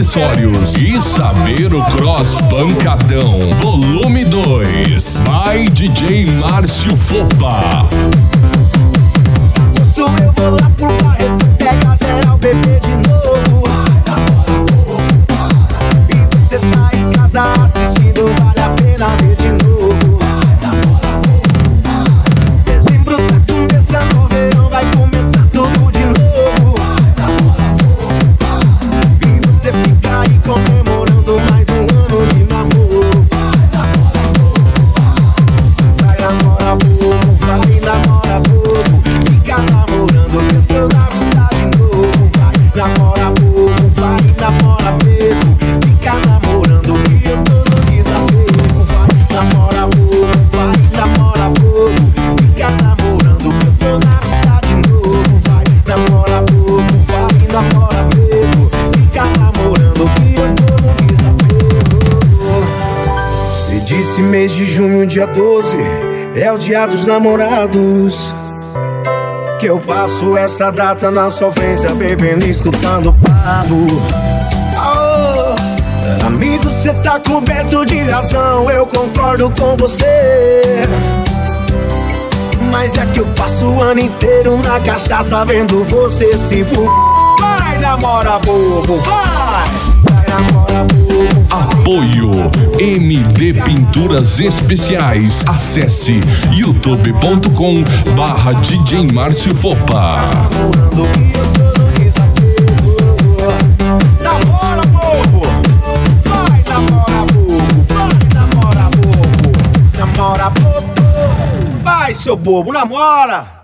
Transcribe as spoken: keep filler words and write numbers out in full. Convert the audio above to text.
acessórios e saber o Cross Pancadão Volume dois by D J Márcio Fopa. Eu vou lá pro Barreto, pega geral, bebê de novo. E você tá em casa assistindo, vale a pena ver de novo. Dezembro tá começando, o verão vai começar tudo de novo. E você fica aí comemorando mais um ano de namoro. Vai namorar bobo, vai namorar bobo. Fica namorando, tentando avisar de novo. Vai namorar bobo, vai namorar mesmo. Fica namorando que eu tô no desapego. Vai namorar bobo, vai namorar bobo. Fica namorando que eu tô na pista de novo. Vai namorar bobo, vai namorar mesmo. Fica namorando que eu tô no desapego. Cê disse mês de junho, dia doze é o dia dos namorados. Que eu passo essa data na sofrência, bebendo e escutando papo. Oh, amigo, cê tá coberto de razão, eu concordo com você. Mas é que eu passo o ano inteiro na cachaça vendo você se fuder. Vai namorar bobo, vai! Vai namorar bobo. Apoio M D Pinturas Especiais. Acesse youtube ponto com barra D J Márcio Fopa. Namora bobo, vai namora bobo, vai namora bobo, namora bobo, vai seu bobo, namora.